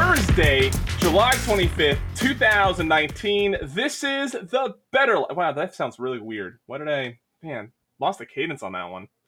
Thursday, July 25th, 2019. This is the Better Life. Wow, that sounds really weird. Lost the cadence on that one.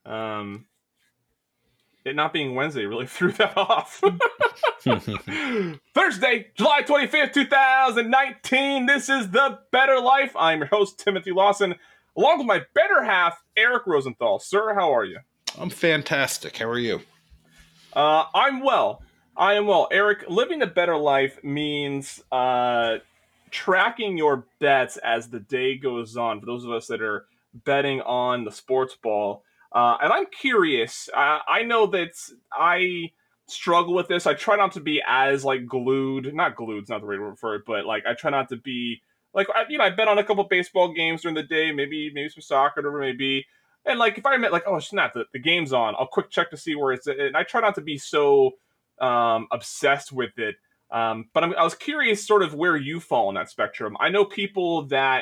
It not being Wednesday really threw that off. Thursday, July 25th, 2019. This is the Better Life. I'm your host, Timothy Lawson, along with my better half, Eric Rosenthal. Sir, how are you? I'm fantastic. How are you? I'm well. I am well. Eric, living a better life means tracking your bets as the day goes on, for those of us that are betting on the sports ball. And I'm curious. I know that I struggle with this. I try not to be as glued. Not glued, it's not the right word for it, but I try not to be I bet on a couple baseball games during the day, maybe some soccer, whatever it may be. And if I admit oh snap, the game's on, I'll quick check to see where it's at. And I try not to be so obsessed with it. But I was curious sort of where you fall on that spectrum. I know people that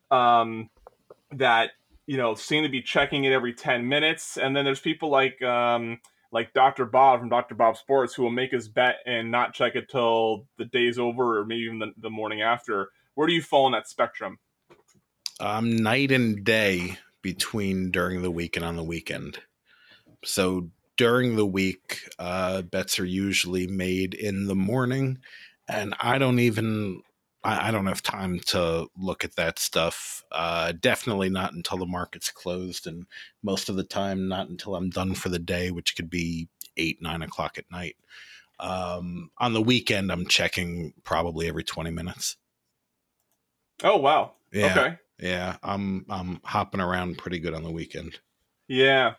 seem to be checking it every 10 minutes. And then there's people like Dr. Bob from Dr. Bob Sports who will make his bet and not check it till the day's over or maybe even the morning after. Where do you fall on that spectrum? Night and day between during the week and on the weekend. So during the week, bets are usually made in the morning, and I don't have time to look at that stuff. Definitely not until the market's closed, and most of the time not until I'm done for the day, which could be 8, 9 o'clock at night. On the weekend, I'm checking probably every 20 minutes. Oh, wow. Yeah. Okay. Yeah, I'm hopping around pretty good on the weekend. Yeah.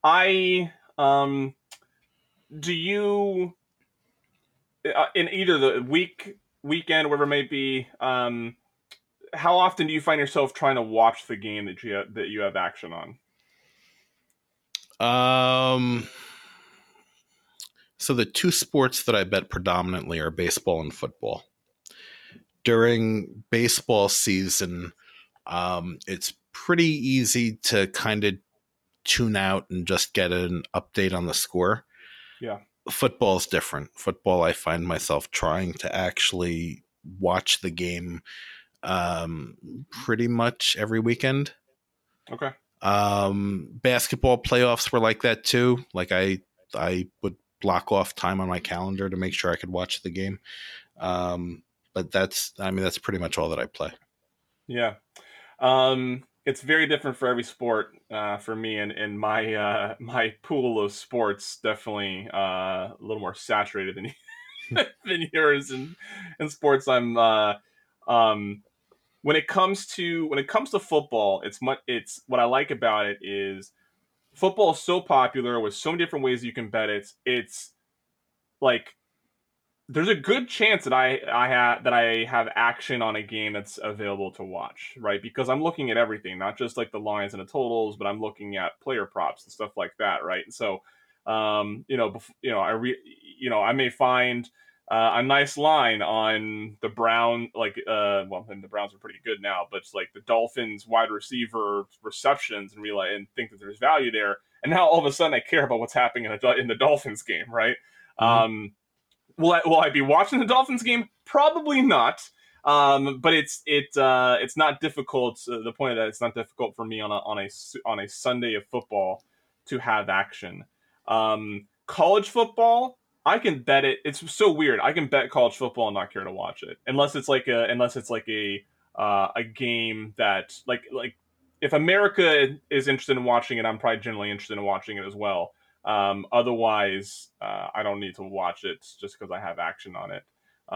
Do you in either the weekend, whatever it may be, how often do you find yourself trying to watch the game that you have action on? So the two sports that I bet predominantly are baseball and football. During baseball season, it's pretty easy to kind of tune out and just get an update on the score. Yeah. Football's different. Football, I find myself trying to actually watch the game pretty much every weekend. Okay. Basketball playoffs were like that too. I would block off time on my calendar to make sure I could watch the game. But that's pretty much all that I play. Yeah. It's very different for every sport. For me, and my my pool of sports definitely a little more saturated than yours. And in sports, I'm when it comes to football, it's what I like about it is football is so popular with so many different ways you can bet it. It's there's a good chance that I have action on a game that's available to watch, right? Because I'm looking at everything, not just the lines and the totals, but I'm looking at player props and stuff like that, right? And so, I may find a nice line on the Brown, and the Browns are pretty good now, but it's the Dolphins wide receiver receptions and think that there's value there. And now all of a sudden I care about what's happening in the Dolphins game, right? Mm-hmm. Will I be watching the Dolphins game? Probably not. But it's not difficult. The point of that, it's not difficult for me on a Sunday of football to have action. College football, I can bet it. It's so weird. I can bet college football and not care to watch it unless it's a game that if America is interested in watching it, I'm probably generally interested in watching it as well. Otherwise, I don't need to watch it just because I have action on it.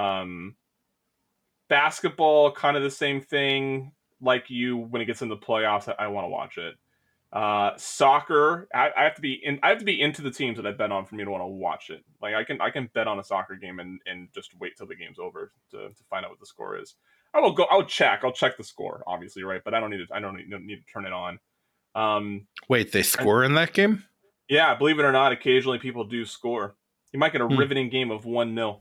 Basketball, kind of the same thing. Like you, when it gets into the playoffs, I want to watch it. Soccer, I have to be into the teams that I bet on for me to want to watch it. I can bet on a soccer game and just wait till the game's over to find out what the score is. I'll check the score, obviously, right? But I don't need to turn it on. Wait, they score in that game? Yeah, believe it or not, occasionally people do score. You might get a riveting game of 1-0.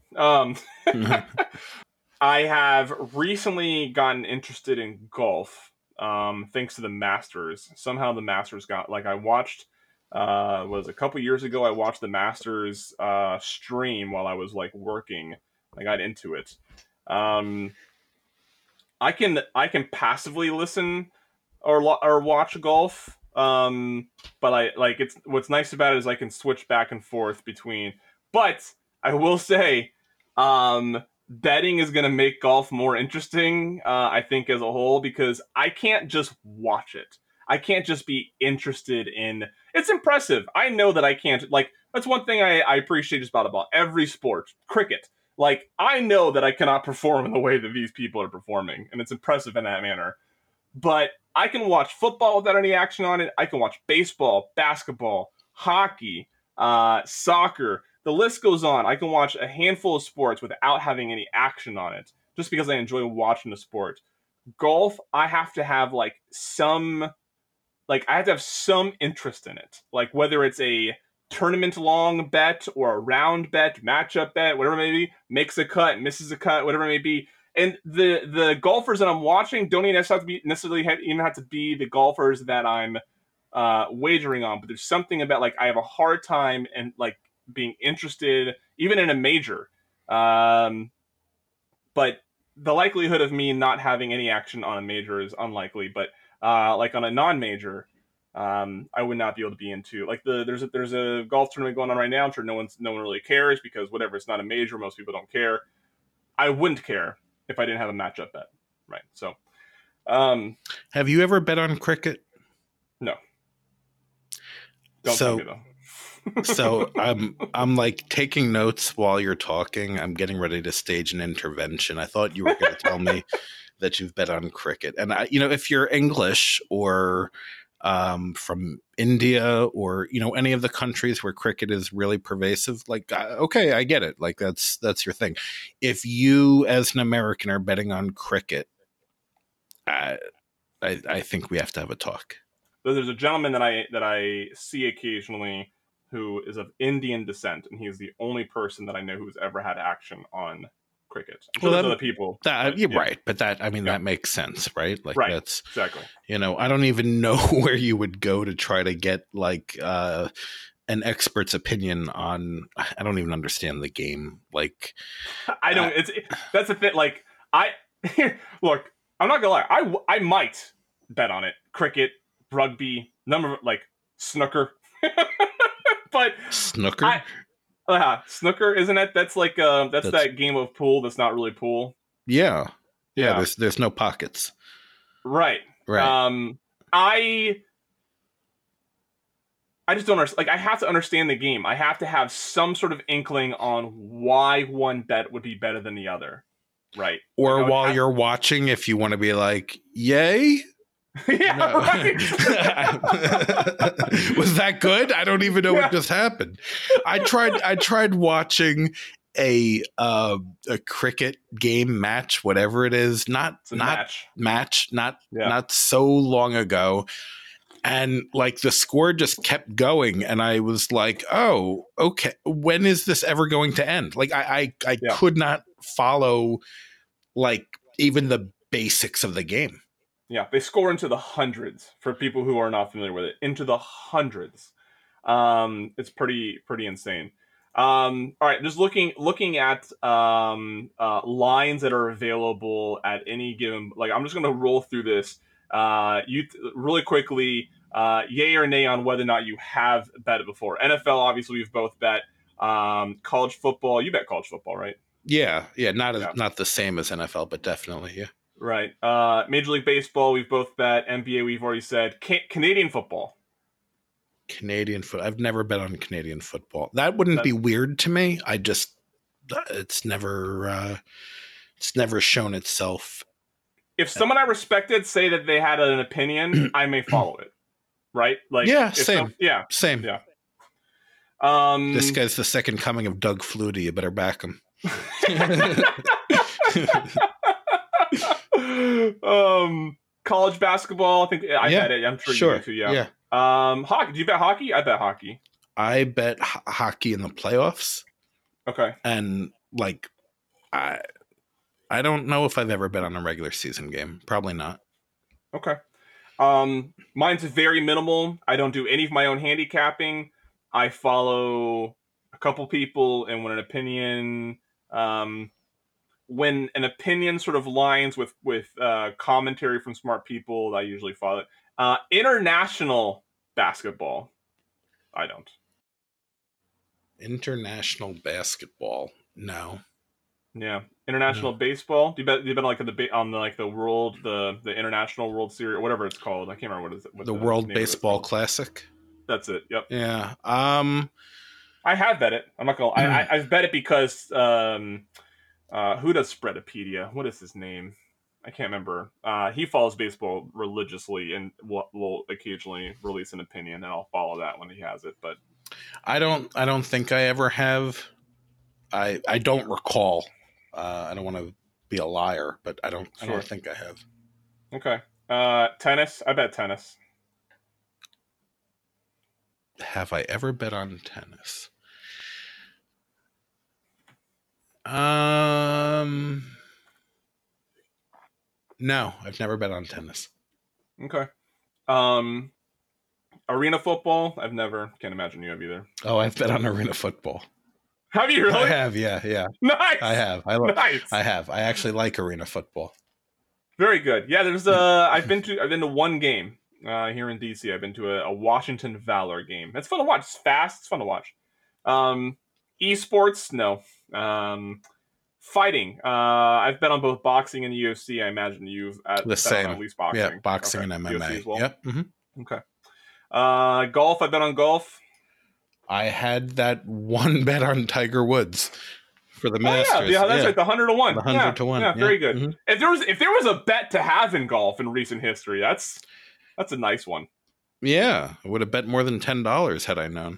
I have recently gotten interested in golf, thanks to the Masters. Somehow the Masters got I watched Was a couple years ago. I watched the Masters stream while I was like working. I got into it. I can passively listen or watch golf. But I like it's what's nice about it is I can switch back and forth between. But I will say, betting is going to make golf more interesting. I think as a whole because I can't just watch it. I can't just be interested in. It's impressive. I know that I can't. Like that's one thing I appreciate just about every sport. Cricket. Like I know that I cannot perform in the way that these people are performing, and it's impressive in that manner. But I can watch football without any action on it. I can watch baseball, basketball, hockey, soccer. The list goes on. I can watch a handful of sports without having any action on it, just because I enjoy watching the sport. Golf, I have to have I have to have some interest in it. Like whether it's a tournament long bet or a round bet, matchup bet, whatever it may be, makes a cut, misses a cut, whatever it may be. And the golfers that I'm watching don't even necessarily have to be the golfers that I'm wagering on. But there's something about like I have a hard time and like being interested even in a major. But the likelihood of me not having any action on a major is unlikely. But like on a non-major, I would not be able to be into like there's a golf tournament going on right now. I'm sure no one really cares because whatever, it's not a major. Most people don't care. I wouldn't care if I didn't have a matchup bet, right? So, have you ever bet on cricket? No. Don't tell me though. So I'm like taking notes while you're talking. I'm getting ready to stage an intervention. I thought you were going to tell me that you've bet on cricket, and if you're English or from India or any of the countries where cricket is really pervasive, like okay, I get it. Like that's your thing. If you as an American are betting on cricket, I think we have to have a talk. There's a gentleman that I see occasionally who is of Indian descent, and he's the only person that I know who's ever had action on cricket. I'm sure there's other people. You're right, but that makes sense, right? Like right, that's exactly. I don't even know where you would go to try to get like an expert's opinion on. I don't even understand the game. Like I don't. That's the thing. Like look, I'm not gonna lie. I might bet on it. Cricket, rugby, like snooker. But snooker. Snooker, isn't it? That's like that's that game of pool that's not really pool. Yeah. There's no pockets. Right. I just don't understand. Like I have to understand the game. I have to have some sort of inkling on why one bet would be better than the other. Right. Or while you're watching, if you want to be like, yay. Yeah, right. Was that good? I don't even know what just happened. I tried watching a cricket game match, whatever it is, not so long ago, and like the score just kept going, and I was like, oh, okay, when is this ever going to end? Like I could not follow like even the basics of the game. Yeah, they score into the hundreds for people who are not familiar with it. Into the hundreds. It's pretty insane. All right, just looking at lines that are available at any given. Like, I'm just going to roll through this. Really quickly. Yay or nay on whether or not you have bet it before. NFL, obviously, we've both bet. College football, you bet college football, right? Yeah, not the same as NFL, but definitely, yeah. Right. Major League Baseball, we've both bet. NBA, we've already said. Canadian football. I've never bet on Canadian football. That wouldn't be weird to me. It's never shown itself. If someone I respected say that they had an opinion, I may follow it. Right? Like same. Same. Yeah. This guy's the second coming of Doug Flutie. You better back him. College basketball, I think I bet it. I'm sure you do too. Yeah. Hockey. Do you bet hockey? I bet hockey. I bet hockey in the playoffs. Okay. And like, I don't know if I've ever bet on a regular season game. Probably not. Okay. Mine's very minimal. I don't do any of my own handicapping. I follow a couple people, and um, when an opinion sort of lines with commentary from smart people, I usually follow it. International basketball, I don't. International basketball, no. Yeah, international baseball. Do you bet on like the world the international World Series or whatever it's called? I can't remember what the World Baseball Classic. That's it. Yep. Yeah. I have bet it. I'm not gonna. I've bet it because who does Spreadopedia? What is his name? I can't remember. He follows baseball religiously and will occasionally release an opinion, and I'll follow that when he has it. But I don't think I ever have. I don't recall. I don't want to be a liar, but I don't think I have. Okay. Tennis. I bet tennis. Have I ever bet on tennis? No, I've never bet on tennis. Okay. Arena football. I've never. Can't imagine you have either. Oh, I've bet on arena football. Have you really? I have. Yeah. Nice. I have. Nice. I have. I actually like arena football. Very good. Yeah, there's I've been to one game here in DC. I've been to a Washington Valor game. It's fun to watch. It's fast. It's fun to watch. Esports, no. Fighting. I've bet on both boxing and UFC. I imagine you've the same. At least boxing. Yeah, boxing and MMA. as well? Yep. Mm-hmm. Okay. Golf. I bet on golf. I had that one bet on Tiger Woods for the Masters. Yeah, that's right. The 100 to 1. The 100 to 1. Yeah, very good. Mm-hmm. If there was a bet to have in golf in recent history, that's a nice one. Yeah, I would have bet more than $10 had I known.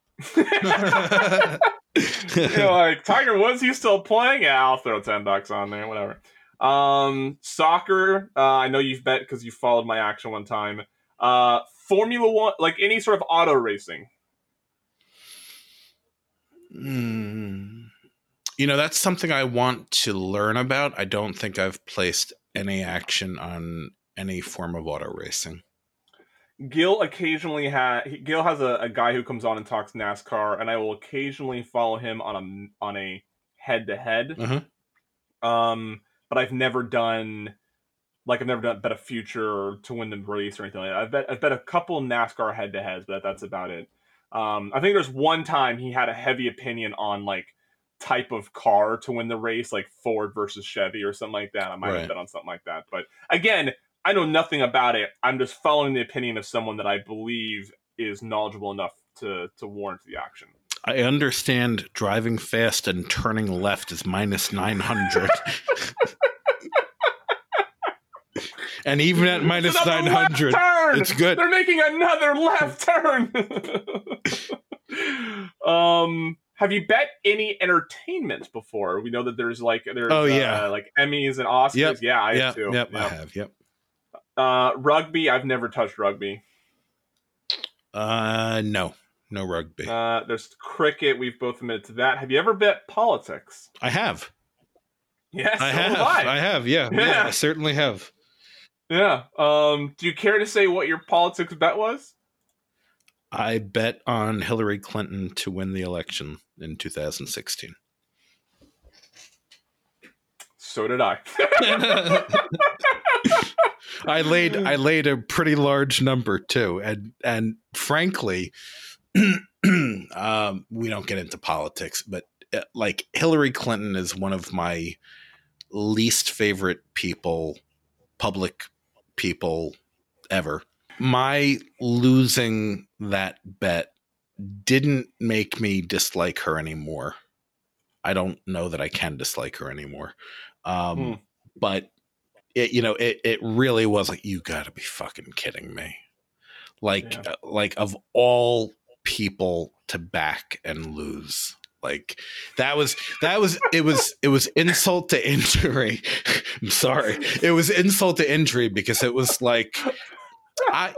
Like Tiger Woods, he's still playing. Yeah, I'll throw $10 on there. Whatever. Soccer. I know you've bet because you followed my action one time. Formula One, like any sort of auto racing. That's something I want to learn about. I don't think I've placed any action on any form of auto racing. Gil has a guy who comes on and talks NASCAR, and I will occasionally follow him on a head to head. But I've never done bet a future to win the race or anything like that. I've bet a couple NASCAR head to heads, but that's about it. I think there's one time he had a heavy opinion on like type of car to win the race, like Ford versus Chevy or something like that. I might have bet on something like that. But again, I know nothing about it. I'm just following the opinion of someone that I believe is knowledgeable enough to warrant the action. I understand driving fast and turning left is minus 900. And even at minus 900, it's good. They're making another left turn. Have you bet any entertainment before? We know that there's like like Emmys and Oscars. Yep. Yeah, I have too. Yep, I have. Yep. Rugby. I've never touched rugby. No rugby. There's cricket. We've both admitted to that. Have you ever bet politics? I have. Yes, I have. Yeah, I certainly have. Yeah. Do you care to say what your politics bet was? I bet on Hillary Clinton to win the election in 2016. So did I. I laid a pretty large number too, and frankly, we don't get into politics, but like Hillary Clinton is one of my least favorite public people ever. My losing that bet didn't make me dislike her anymore. I don't know that I can dislike her anymore. But it really was like, you gotta be fucking kidding me. Like of all people to back and lose. Like it was insult to injury. I'm sorry. It was insult to injury because it was like, I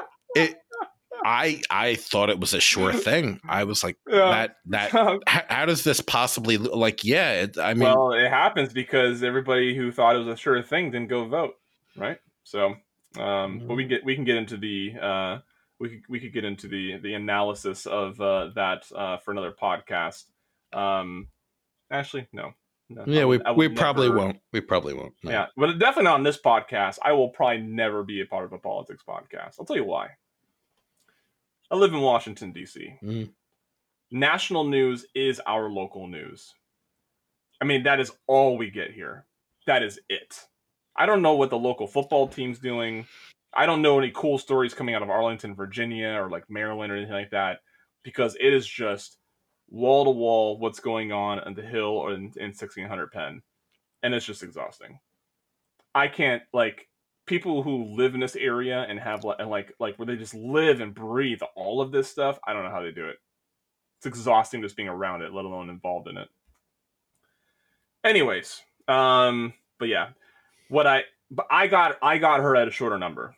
thought it was a sure thing. I was like, how does this possibly like? Yeah, well, it happens because everybody who thought it was a sure thing didn't go vote, right? So But we can get into the we could get into the analysis of that for another podcast. Actually, no. Yeah, I we would probably never, won't. We probably won't. No. Yeah, but definitely not on this podcast. I will probably never be a part of a politics podcast. I'll tell you why. I live in Washington, D.C. Mhm. National news is our local news. I mean, that is all we get here. That is it. I don't know what the local football team's doing. I don't know any cool stories coming out of Arlington, Virginia, or like Maryland or anything like that, because it is just wall to wall what's going on the Hill or in 1600 Penn, and it's just exhausting. I can't, like, people who live in this area and have like where they just live and breathe all of this stuff. I don't know how they do it. It's exhausting just being around it, let alone involved in it. Anyways, but yeah, I got her at a shorter number.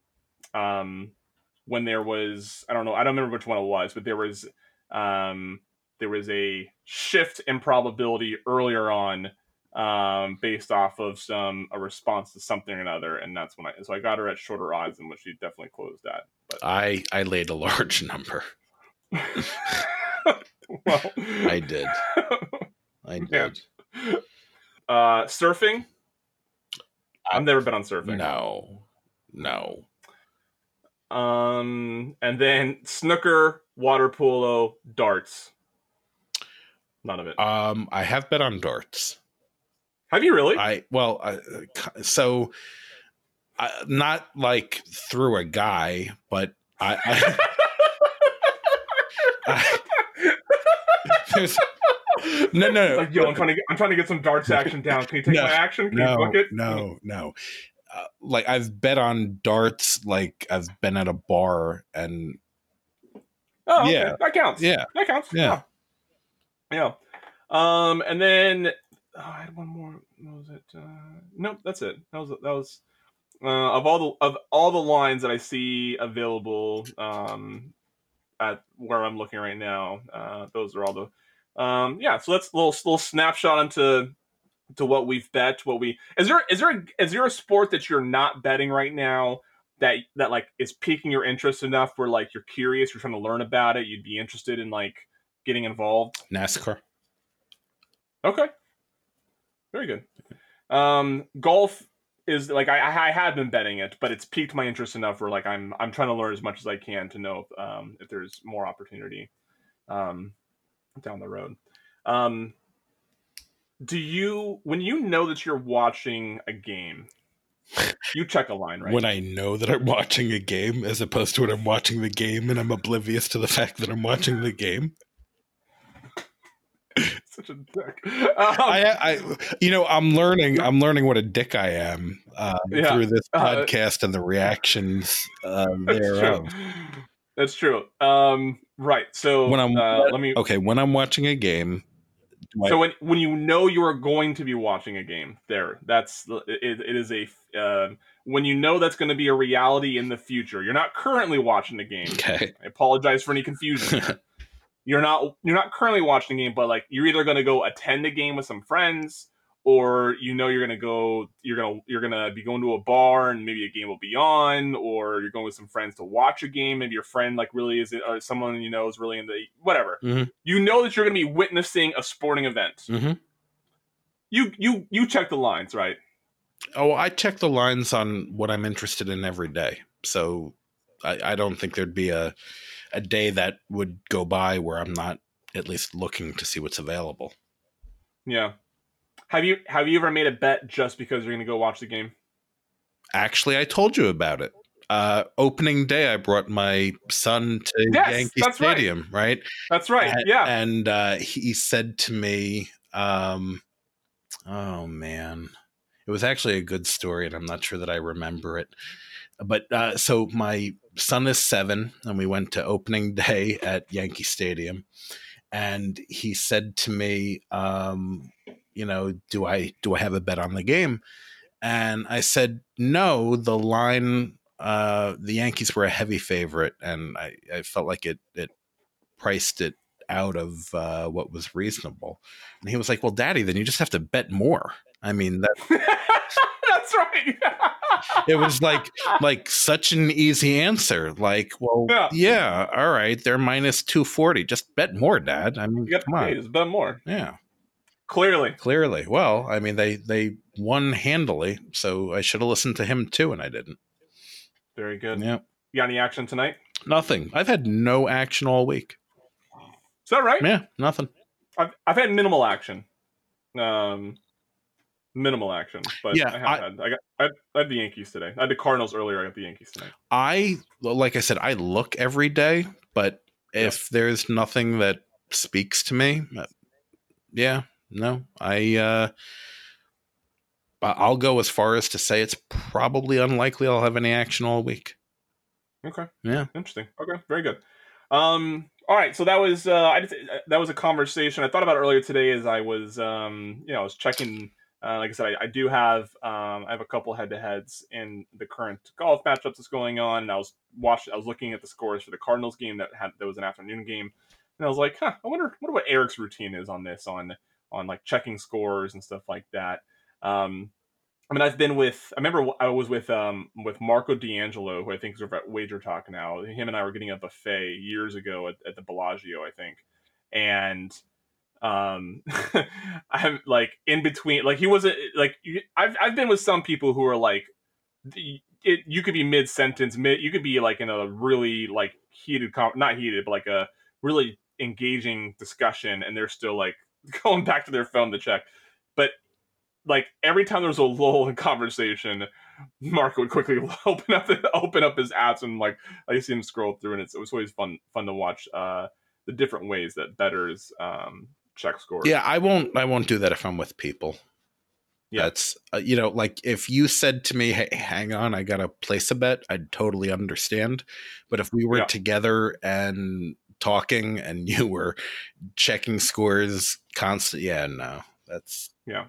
When there was, I don't remember which one it was, but there was a shift in probability earlier on, based off of a response to something or another, and that's when I got her at shorter odds, in which she definitely closed at. But I laid a large number. Well, I did. Yeah. Surfing? I've never been on surfing. No. And then snooker, water polo, darts. None of it. I have been on darts. Have you really? Not like through a guy, but no. Like, yo, I'm trying to get some darts action down. Can you take my action? Can you book it? No. Like, I've bet on darts. Like, I've been at a bar and. Oh, okay. Yeah, that counts. Yeah, that counts. Yeah. And then I had one more. What was it? Nope, that's it. That was of all the lines that I see available at where I'm looking right now. Those are all the. So let's little snapshot into what we've bet. Is there a sport that you're not betting right now that like is piquing your interest enough where, like, you're curious, you're trying to learn about it, you'd be interested in, like, getting involved? NASCAR. Okay, very good. Golf is, like, I had been betting it, but it's piqued my interest enough where, like, I'm trying to learn as much as I can to know if there's more opportunity down the road. When you know that you're watching a game, you check a line, right? When I know that I'm watching a game, as opposed to when I'm watching the game and I'm oblivious to the fact that I'm watching the game. Such a dick. I'm learning what a dick I am through this podcast and the reactions thereof. That's true. Right. So when I'm watching a game. When you know you are going to be watching a game, it is a when you know that's going to be a reality in the future. You're not currently watching the game. Okay. I apologize for any confusion. You're not currently watching the game, but, like, you're either going to go attend a game with some friends, or you're going to be going to a bar and maybe a game will be on, or you're going with some friends to watch a game. Maybe your friend, like, really is, or someone you know is really into whatever. Mm-hmm. You know that you're going to be witnessing a sporting event. Mm-hmm. You check the lines, right? Oh, I check the lines on what I'm interested in every day. So I don't think there'd be a day that would go by where I'm not at least looking to see what's available. Yeah. Have you ever made a bet just because you're going to go watch the game? Actually, I told you about it. Opening day, I brought my son to Yankee Stadium, right? That's right. And he said to me, oh man, it was actually a good story, and I'm not sure that I remember it. But so my son is 7, and we went to opening day at Yankee Stadium, and he said to me, do I have a bet on the game? And I said, no, the line, the Yankees were a heavy favorite, and I felt like it priced it out of what was reasonable. And he was like, well, Daddy, then you just have to bet more. I mean, That's right. It was like such an easy answer. Like, well, yeah, all right, they're minus 240. Just bet more, Dad. I mean, come on. Just bet more. Yeah. Clearly. Well, I mean, they won handily, so I should have listened to him too, and I didn't. Very good. Yeah. You got any action tonight? Nothing. I've had no action all week. Is that right? Yeah, nothing. I've had minimal action. Minimal action, but yeah, I had the Yankees today. I had the Cardinals earlier. I got the Yankees tonight. Like I said, I look every day, but if there's nothing that speaks to me, no, I'll go as far as to say it's probably unlikely I'll have any action all week. Okay. Yeah. Interesting. Okay. Very good. All right. So that was that was a conversation I thought about earlier today as I was I was checking. Like I said, I do have I have a couple head-to-heads in the current golf matchups that's going on, and I was looking at the scores for the Cardinals game that was an afternoon game, and I was like, I wonder what Eric's routine is on this on like checking scores and stuff like that. I mean, I remember I was with Marco D'Angelo, who I think is over at Wager Talk now. Him and I were getting a buffet years ago at the Bellagio, I think, and I'm like in between, like he wasn't like I've been with some people who are like you could be mid-sentence, you could be like in a really like heated not heated, but like a really engaging discussion, and they're still like going back to their phone to check. But like every time there's a lull in conversation, Mark would quickly open up his apps, and like I see him scroll through, and it was always fun to watch the different ways that bettors check scores. Yeah, I won't do that if I'm with people. Yeah. That's like if you said to me, hey, hang on, I gotta place a bet, I'd totally understand. But if we were together and talking and you were checking scores constantly, no, that's yeah.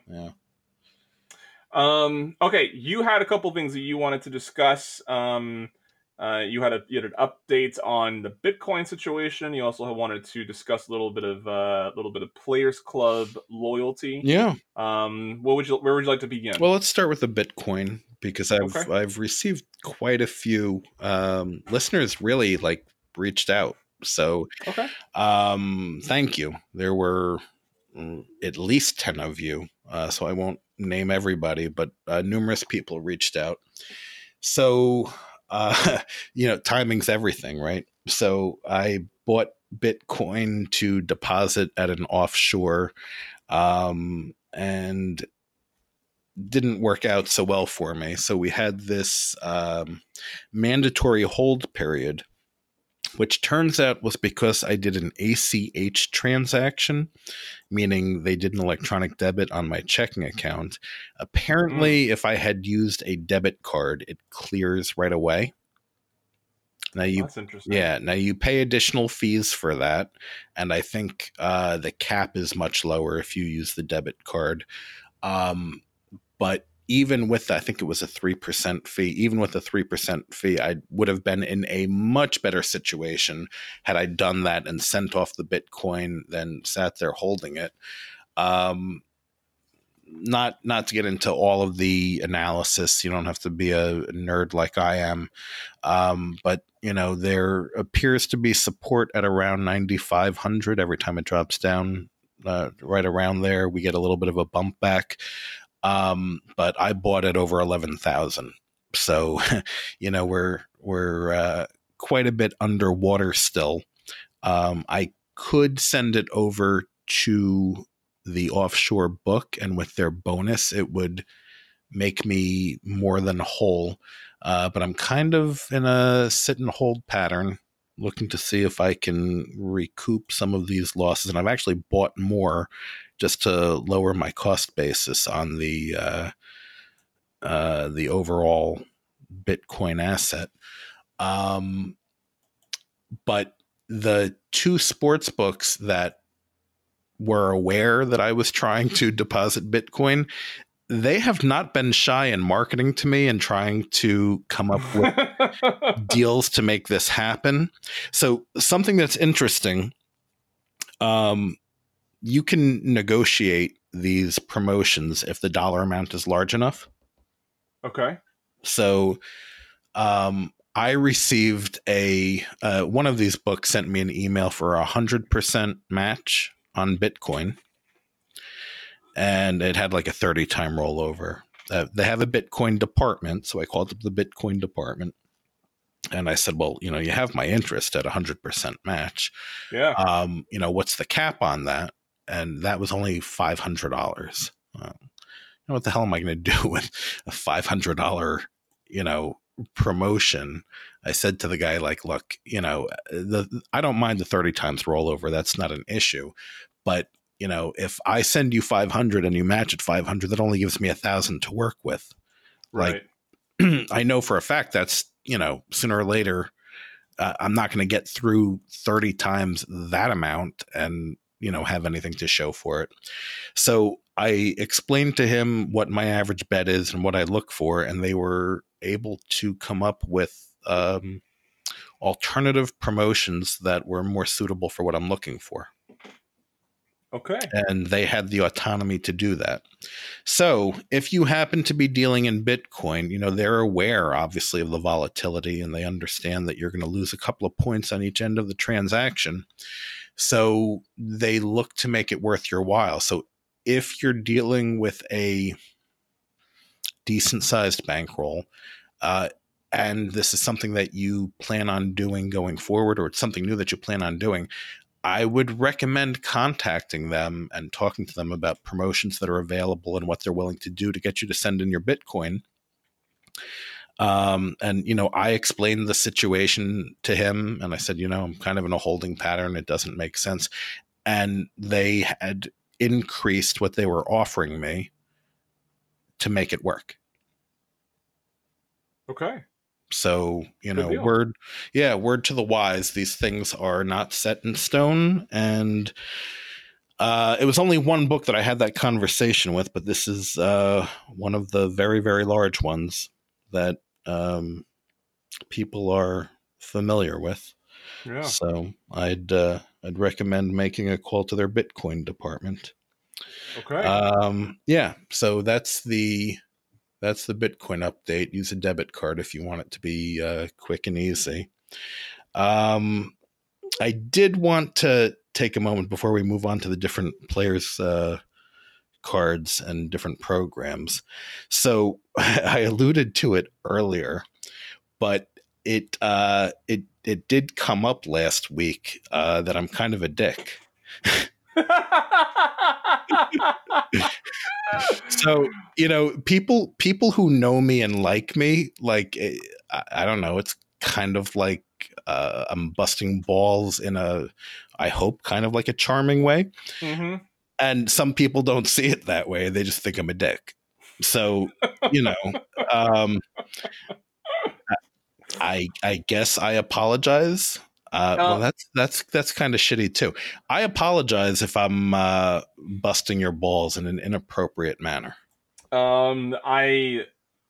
Okay, you had a couple things that you wanted to discuss. You had updates on the Bitcoin situation. You also wanted to discuss a little bit of Players Club loyalty. Yeah. Where would you like to begin? Well, let's start with the Bitcoin because I've received quite a few listeners really like reached out. So thank you. There were at least 10 of you. So I won't name everybody, but numerous people reached out. So timing's everything, right? So I bought Bitcoin to deposit at an offshore, and didn't work out so well for me. So we had this mandatory hold period, which turns out was because I did an ACH transaction, meaning they did an electronic debit on my checking account. Apparently, if I had used a debit card, it clears right away. Now that's interesting. Yeah, now you pay additional fees for that, and I think the cap is much lower if you use the debit card. But even with, I think it was a 3% fee, even with the 3% fee, I would have been in a much better situation had I done that and sent off the Bitcoin than sat there holding it. Not to get into all of the analysis, you don't have to be a nerd like I am. But there appears to be support at around 9,500 every time it drops down, right around there. We get a little bit of a bump back. But I bought it over 11,000. So, we're quite a bit underwater still. I could send it over to the offshore book, and with their bonus, it would make me more than whole. But I'm kind of in a sit and hold pattern, looking to see if I can recoup some of these losses. And I've actually bought more just to lower my cost basis on the overall Bitcoin asset. But the two sports books that were aware that I was trying to deposit Bitcoin, they have not been shy in marketing to me and trying to come up with deals to make this happen. So something that's interesting, you can negotiate these promotions if the dollar amount is large enough. Okay. So I received one of these books sent me an email for 100% match on Bitcoin, and it had like a 30-time rollover. They have a Bitcoin department, so I called up the Bitcoin department, and I said, well, you have my interest at 100% match. Yeah. What's the cap on that? And that was only $500. What the hell am I going to do with a $500, promotion? I said to the guy, like, look, I don't mind the 30 times rollover. That's not an issue. But, if I send you 500 and you match at 500, that only gives me 1,000 to work with. Right. Like, I know for a fact that's, sooner or later, I'm not going to get through 30 times that amount and, have anything to show for it. So I explained to him what my average bet is and what I look for, and they were able to come up with alternative promotions that were more suitable for what I'm looking for. Okay. And they had the autonomy to do that. So if you happen to be dealing in Bitcoin, they're aware, obviously, of the volatility, and they understand that you're going to lose a couple of points on each end of the transaction. So they look to make it worth your while. So if you're dealing with a decent sized bankroll, and this is something that you plan on doing going forward, or it's something new that you plan on doing, I would recommend contacting them and talking to them about promotions that are available and what they're willing to do to get you to send in your Bitcoin. I explained the situation to him, and I said, I'm kind of in a holding pattern. It doesn't make sense. And they had increased what they were offering me to make it work. Okay. So, word to the wise, these things are not set in stone. And it was only one book that I had that conversation with, but this is one of the very, very large ones that people are familiar with. Yeah. So I'd recommend making a call to their Bitcoin department. Okay. So that's the Bitcoin update. Use a debit card if you want it to be quick and easy. I did want to take a moment before we move on to the different players' cards and different programs. So I alluded to it earlier, but it did come up last week that I'm kind of a dick. So, people who know me and like me, like, I don't know, it's kind of like I'm busting balls in I hope, kind of like a charming way. Mm-hmm. And some people don't see it that way. They just think I'm a dick. So, I guess I apologize. Well, that's kind of shitty too. I apologize if I'm busting your balls in an inappropriate manner. I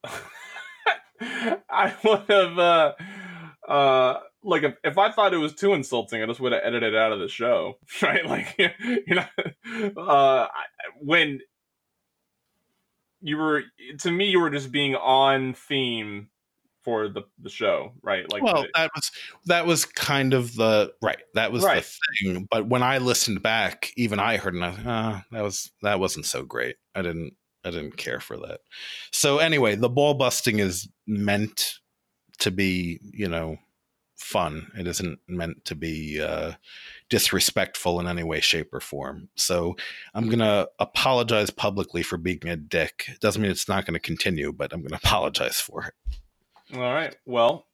I would have like if I thought it was too insulting, I just would have edited it out of the show, right? Like when you were, to me, you were just being on theme for the show, right? Like, well, that was kind of the right. That was right. the thing. But when I listened back, even I heard, and that wasn't so great. I didn't care for that. So anyway, the ball busting is meant to be, fun. It isn't meant to be disrespectful in any way, shape, or form. So I'm going to apologize publicly for being a dick. It doesn't mean it's not going to continue, but I'm going to apologize for it. All right. Well,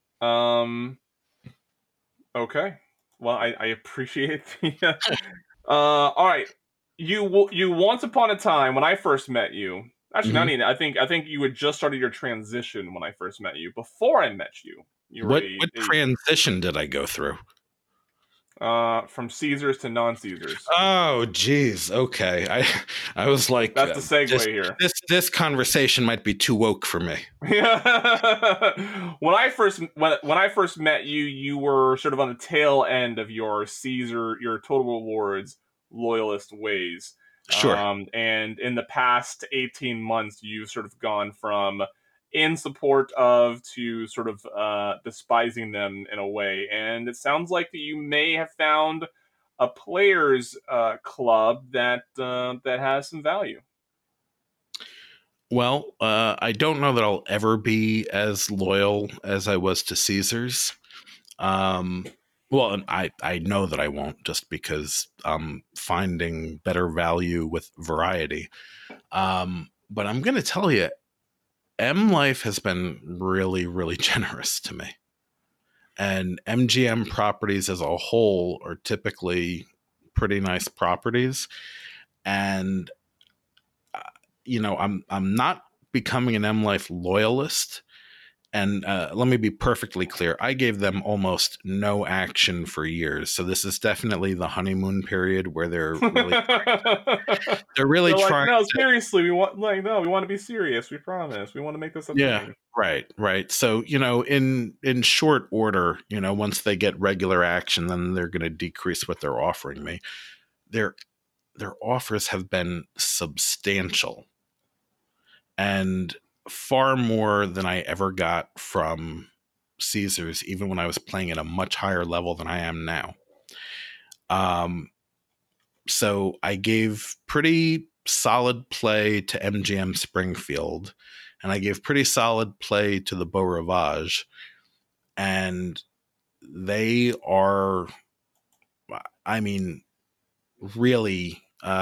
okay. Well, I appreciate the. All right. You once upon a time, when I first met you. Actually, not even. I think you had just started your transition when I first met you. Before I met you, you were What transition did I go through? From Caesars to non-Caesars. Oh, geez. Okay. I was like, that's the segue here. This conversation might be too woke for me. Yeah. When I first met you, you were sort of on the tail end of your Total Rewards loyalist ways. Sure. And in the past 18 months, you've sort of gone from in support of to sort of despising them in a way. And it sounds like that you may have found a players club that has some value. Well, I don't know that I'll ever be as loyal as I was to Caesars. Well, and I know that I won't, just because I'm finding better value with variety. But I'm going to tell you, M Life has been really, really generous to me. And MGM properties as a whole are typically pretty nice properties. And I'm not becoming an M Life loyalist. And let me be perfectly clear. I gave them almost no action for years. So this is definitely the honeymoon period where they're really They're like, trying no, to, seriously, we want to be serious. We promise. We want to make this a thing. Right. So, in short order, once they get regular action, then they're going to decrease what they're offering me. Their offers have been substantial and far more than I ever got from Caesars, even when I was playing at a much higher level than I am now. So I gave pretty solid play to MGM Springfield, and I gave pretty solid play to the Beau Rivage, and they are, I mean, really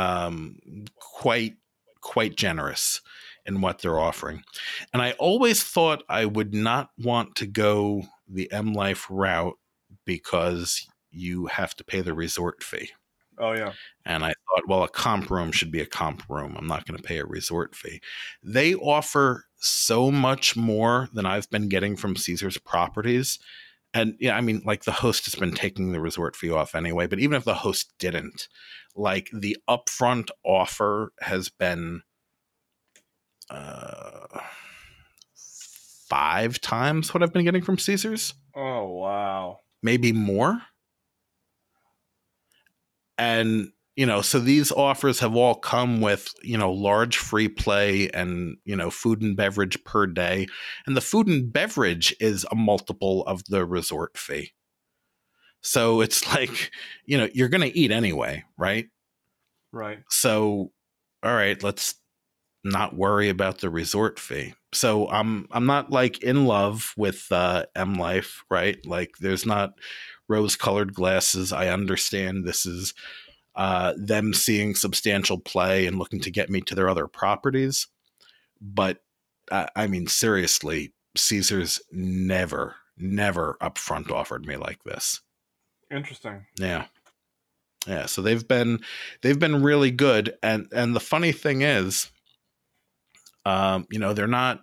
quite generous in what they're offering. And I always thought I would not want to go the M Life route because you have to pay the resort fee. Oh, yeah. And I thought, well, a comp room should be a comp room. I'm not going to pay a resort fee. They offer so much more than I've been getting from Caesars properties. And yeah, I mean, like, the host has been taking the resort fee off anyway, but even if the host didn't, like, the upfront offer has been 5 times what I've been getting from Caesars. Oh, wow. Maybe more. And, so these offers have all come with, large free play and, food and beverage per day. And the food and beverage is a multiple of the resort fee. So it's like, you're going to eat anyway, right? Right. So, all right, let's not worry about the resort fee. So I'm not like in love with M Life, right? Like, there's not rose-colored glasses. I understand this is them seeing substantial play and looking to get me to their other properties. But I mean, seriously, Caesars never upfront offered me like this. Interesting. Yeah. So they've been really good. And the funny thing is, they're not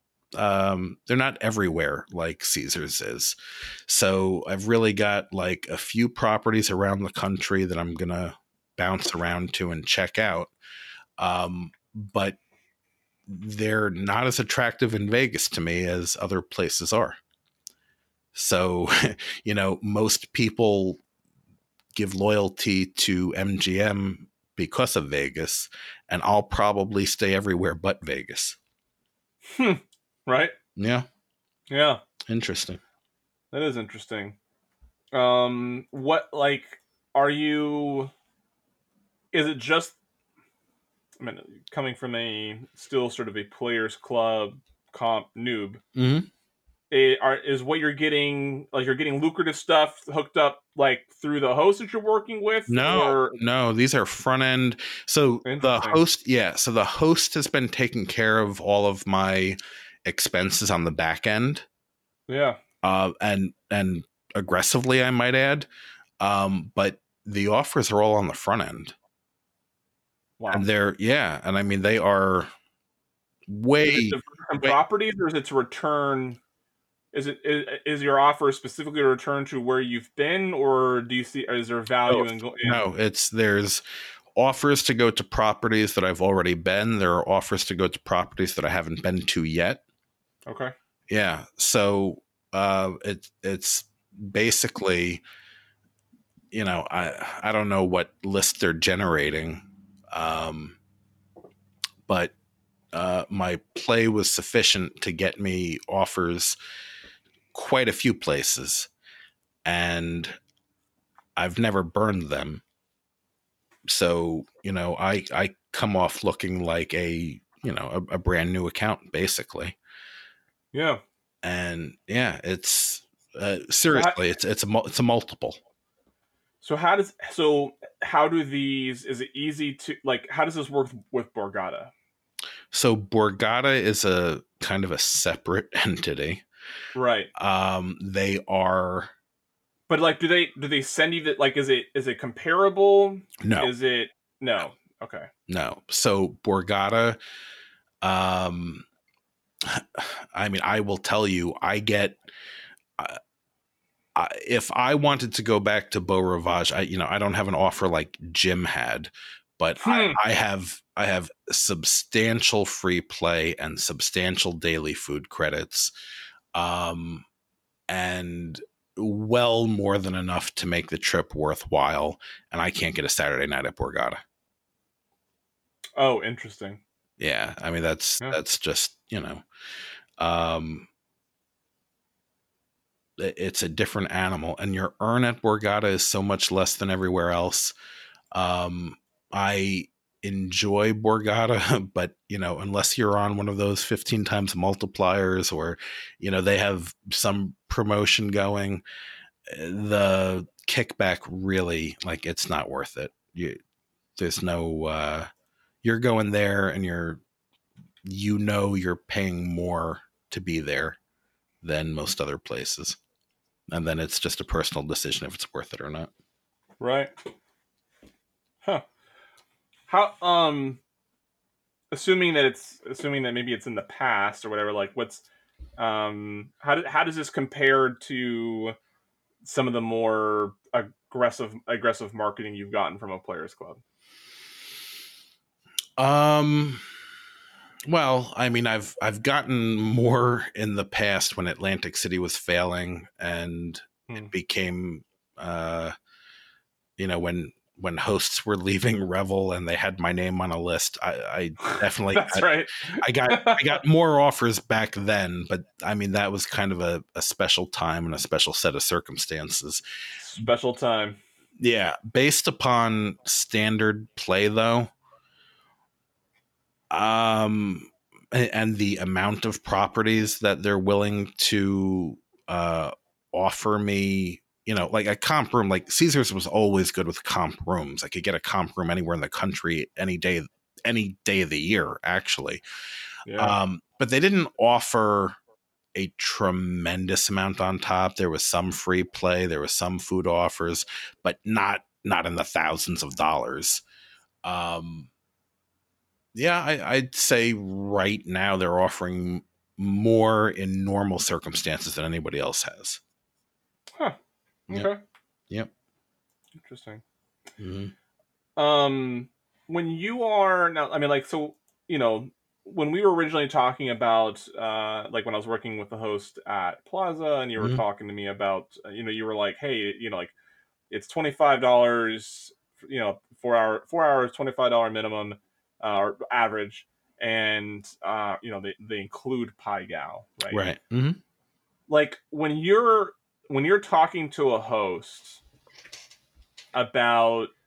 everywhere like Caesars is. So I've really got like a few properties around the country that I'm going to bounce around to and check out. But they're not as attractive in Vegas to me as other places are. So, most people give loyalty to MGM because of Vegas, and I'll probably stay everywhere but Vegas. Right? Yeah. Interesting. That is interesting. What, like, are you? Is it just? I mean, coming from a still sort of a players club comp noob, Mm-hmm. Is what you're getting, like, you're getting lucrative stuff hooked up like through the host that you're working with? No, these are front end. So the host has been taking care of all of my expenses on the back end. Yeah. And aggressively, I might add. But the offers are all on the front end. Wow. And and I mean, they are way properties, or is it to return? Is your offer specifically to return to where you've been, or do you see, is there value in going? No, there's offers to go to properties that I've already been. There are offers to go to properties that I haven't been to yet. Okay. Yeah. So it's basically, I don't know what list they're generating, but my play was sufficient to get me offers quite a few places, and I've never burned them. So, I come off looking like a brand new account, basically. Yeah. And yeah, it's seriously, it's a multiple. So how do these, is it easy to, like, how does this work with Borgata? So Borgata is a kind of a separate entity. Right. They are, but like, do they send you that, like, is it comparable? no. Is it, no? Okay. No. So Borgata, I mean, I will tell you, I get, if I wanted to go back to Beau Rivage, I don't have an offer like Jim had, but I have substantial free play and substantial daily food credits, and well more than enough to make the trip worthwhile. And I can't get a Saturday night at Borgata. Oh, interesting. Yeah, I mean that's just it's a different animal, and your earn at Borgata is so much less than everywhere else. I enjoy Borgata, but unless you're on one of those 15 times multipliers, or they have some promotion going, the kickback really, like, it's not worth it. There's no you're going there and you're paying more to be there than most other places. And then it's just a personal decision if it's worth it or not. Right. Huh. How, assuming that maybe it's in the past or whatever, like, what's, how does this compare to some of the more aggressive marketing you've gotten from a Players Club? Well, I mean, I've gotten more in the past when Atlantic City was failing, and it became, when hosts were leaving Revel and they had my name on a list. I definitely that's right. I got more offers back then, but I mean that was kind of a special time and a special set of circumstances. Special time. Yeah, based upon standard play though. And the amount of properties that they're willing to offer me, like a comp room, like Caesars was always good with comp rooms. I could get a comp room anywhere in the country, any day of the year, actually. Yeah. But they didn't offer a tremendous amount on top. There was some free play, there was some food offers, but not in the thousands of dollars. Yeah, I'd say right now they're offering more in normal circumstances than anybody else has. Huh. Okay. Yep. Interesting. Mm-hmm. When you are now, I mean, like, so, when we were originally talking about, like, when I was working with the host at Plaza, and you were talking to me about, you were like, hey, like, it's $25, 4 hours, $25 minimum, or average, and they include Pai Gow, right? Right. Mm-hmm. Like, when you're talking to a host about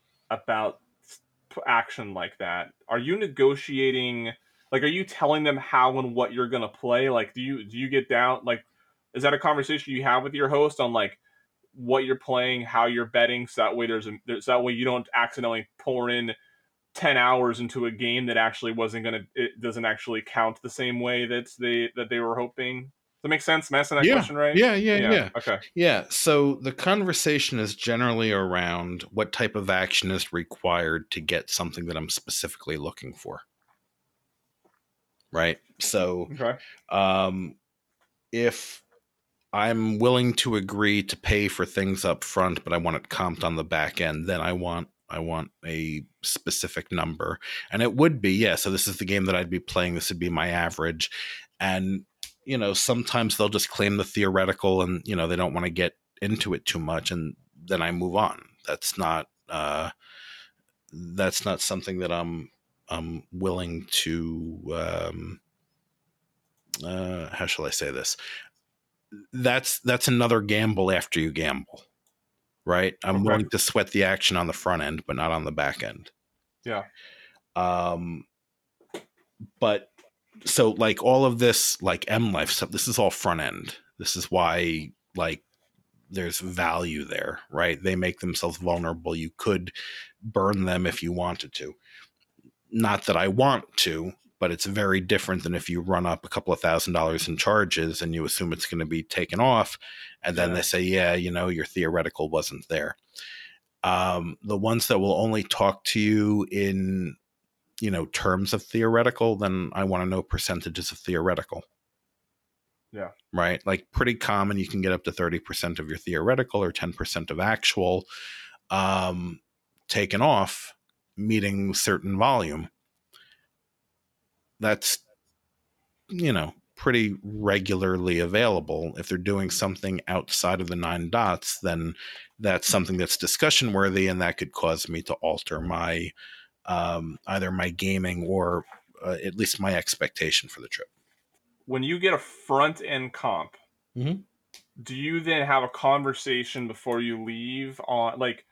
action like that, are you negotiating, like, are you telling them how and what you're gonna play? Like, do you get down, like, is that a conversation you have with your host on, like, what you're playing, how you're betting, so that way you don't accidentally pour in 10 hours into a game that actually it doesn't actually count the same way that they were hoping? Does that make sense? Am I asking that question right? Yeah. Okay. Yeah. So the conversation is generally around what type of action is required to get something that I'm specifically looking for. Right. So, okay. If I'm willing to agree to pay for things up front, but I want it comped on the back end, then I want a specific number. And it would be, so this is the game that I'd be playing. This would be my average. And, sometimes they'll just claim the theoretical and, they don't want to get into it too much. And then I move on. That's not something that I'm willing to how shall I say this? That's another gamble after you gamble, right? I'm willing to sweat the action on the front end, but not on the back end. Yeah. But so like all of this, like M Life stuff, this is all front end. This is why like there's value there, right? They make themselves vulnerable. You could burn them if you wanted to. Not that I want to, but it's very different than if you run up a couple of $1,000s in charges and you assume it's going to be taken off. And then they say, yeah, you know, your theoretical wasn't there. The ones that will only talk to you in, you know, terms of theoretical, then I want to know percentages of theoretical. Yeah. Right. Like pretty common. You can get up to 30% of your theoretical or 10% of actual taken off, meeting certain volume. That's, you know, pretty regularly available. If they're doing something outside of the 9 dots, then that's something that's discussion worthy, and that could cause me to alter my either my gaming or at least my expectation for the trip. When you get a front end comp, do you then have a conversation before you leave on like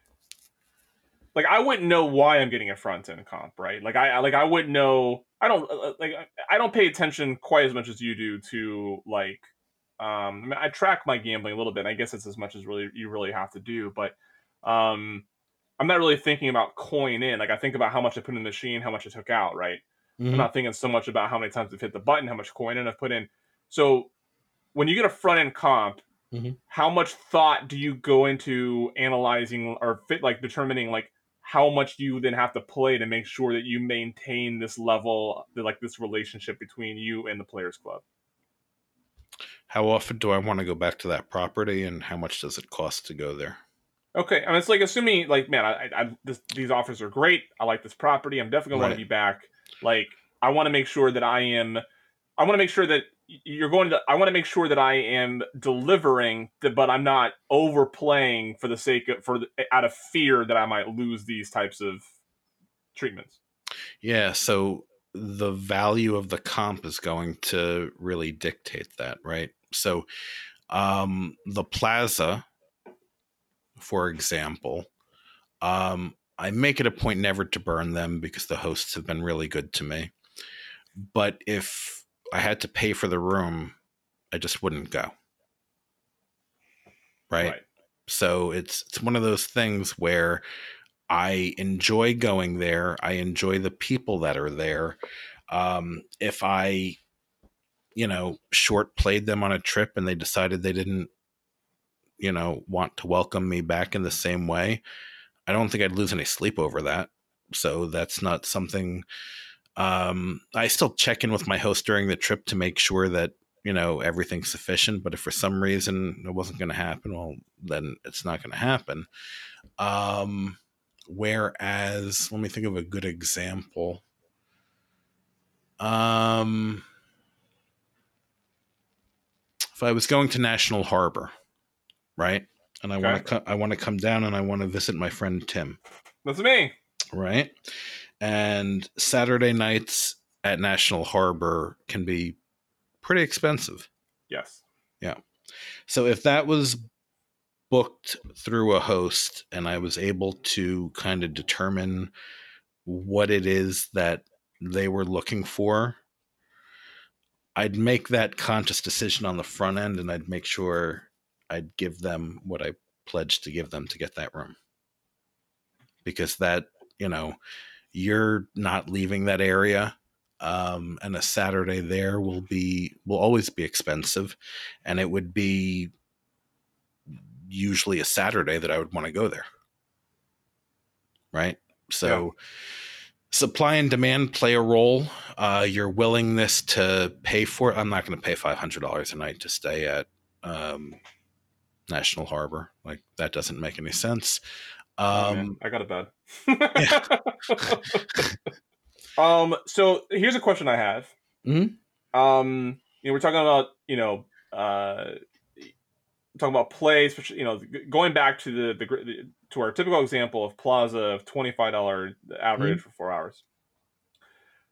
I wouldn't know why I'm getting a front end comp, right? I wouldn't know. I don't pay attention quite as much as you do to like. I mean, I track my gambling a little bit. And I guess it's as much as you really have to do, but I'm not really thinking about coin in. Like I think about how much I put in the machine, how much I took out, right? I'm not thinking so much about how many times I've hit the button, how much coin in I've put in. So when you get a front end comp, how much thought do you go into analyzing or determining like how much do you then have to play to make sure that you maintain this level, like this relationship between you and the Players Club? How often do I want to go back to that property, and how much does it cost to go there? Okay, I mean, it's like assuming, like, man, these offers are great. I like this property. I'm definitely gonna want to be back. Like, I want to make sure that I want to make sure that I want to make sure that I am delivering, but I'm not overplaying for the sake of out of fear that I might lose these types of treatments. Yeah, so the value of the comp is going to really dictate that, right? So the plaza, for example, I make it a point never to burn them because the hosts have been really good to me. But if I had to pay for the room, I just wouldn't go. Right? So it's one of those things where I enjoy going there. I enjoy the people that are there. If I, you know, short played them on a trip and they decided they didn't, you know, want to welcome me back in the same way, I don't think I'd lose any sleep over that. So that's not something. I still check in with my host during the trip to make sure that, you know, everything's sufficient. But if for some reason it wasn't going to happen, well, then it's not going to happen. Whereas, let me think of a good example. If I was going to National Harbor, right, and I want to come down and I want to visit my friend Tim. That's me, right? And Saturday nights at National Harbor can be pretty expensive. Yes. Yeah. So if that was booked through a host and I was able to kind of determine what it is that they were looking for, I'd make that conscious decision on the front end and I'd make sure I'd give them what I pledged to give them to get that room. Because that, you know, you're not leaving that area. And a Saturday there will always be expensive, and it would be usually a Saturday that I would want to go there. Right. So supply and demand play a role. Your willingness to pay for it. I'm not going to pay $500 a night to stay at National Harbor. Like, that doesn't make any sense. I got a bed. So here's a question I have. Mm-hmm. We're talking about, talking about play, especially, going back to to our typical example of Plaza of $25 average for 4 hours.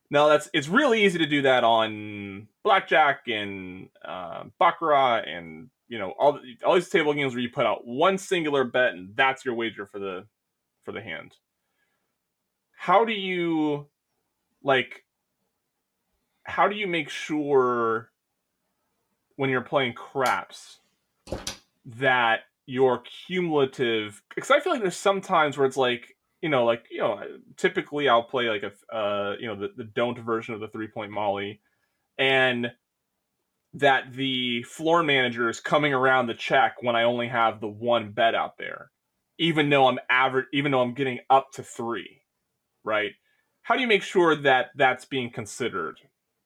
No, it's really easy to do that on blackjack and baccarat and all these table games where you put out one singular bet and that's your wager for the hand. How do you like? How do you make sure when you're playing craps that your cumulative? Because I feel like there's some times where it's like typically I'll play like the don't version of the 3-point Molly, and that the floor manager is coming around the check when I only have the one bet out there, even though I'm getting up to three, right? How do you make sure that that's being considered?